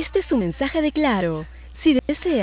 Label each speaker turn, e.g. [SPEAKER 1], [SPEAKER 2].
[SPEAKER 1] Este es un mensaje de Claro. Si desea